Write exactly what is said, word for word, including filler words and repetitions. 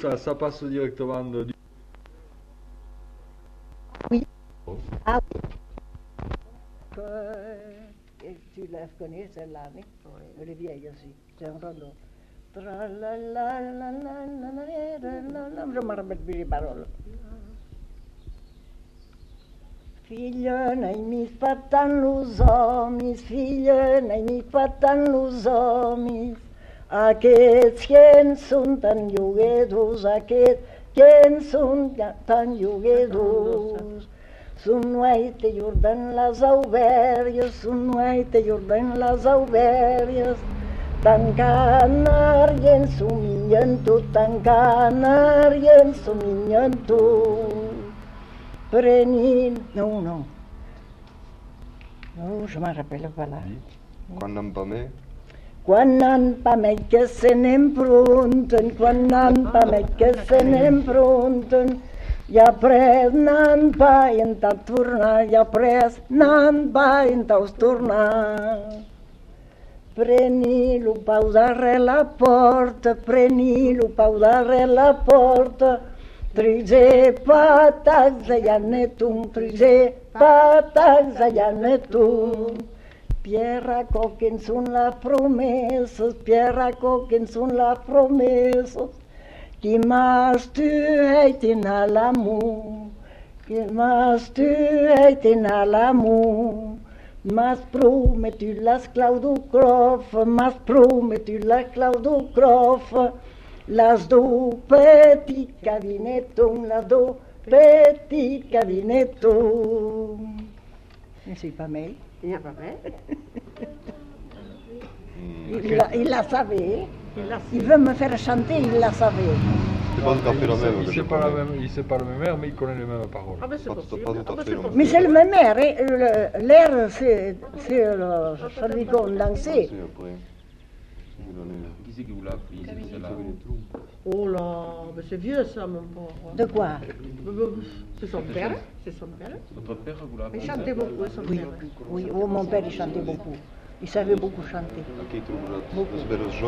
ça, ça passe directement de, du... Oui. Ah oui. Et tu la connais celle-là, non? Oui. Elle est vieille aussi. C'est un rondo. Je me rappelle plus les paroles. Filla, n'ai mis pas tant los homes, filla, n'ai mis pas tant los homes. Aquests que són tan lloguedors, aquests que són tan lloguedors. Sunuaite Jordan les aubèries, sunuaite Jordan les aubèries. Tancant arient, somien tot, tancant arient, somien tot. Prenil, non, non. Non, je me rappelle pas là. Quan n'en pa més? Quan n'han pa més que se n'empronten, quan n'han pa més que se n'empronten, i après n'han pa i en tant tornar, i après n'han pa i en tant tornar. Preni-lo pau darrere la porta, preni-lo pau darrere la porta, trise patacs allà netum, trise patacs allà netum. Pierra coquen són les promeses, pierra coquen són les promeses, qui m'has tuat en l'amour, qui m'has tuat en l'amour. M'has prometut l'esclau du crof, m'has prometut l'esclau du crof, les deux petits cabinetons, les deux petits cabinetons. C'est pas mal. Il n'y a pas mal. Il la, il la savait. Il veut me faire chanter, il la savait. C'est pas tout à fait la même. Il sait pas la même, il sait pas le même air, mais il connaît les mêmes paroles. Ah ben c'est Pas tout- possible. pas tout à Ah ben, fait, c'est non. possible. Mais c'est le même air, hein. Le- l'air c'est c'est le- celui qu'on dansait. C'est après. C'est l'année. Qui c'est qui vous l'a appris? C'est celle-là. Oh là, ben c'est vieux ça mon pauvre. De quoi? C'est son père, c'est son père. Votre père vous l'a appris? Il chantait beaucoup, son Oui, père. oui. Oh, mon père il chantait beaucoup. Il savait beaucoup chanter. Aqui tu os belos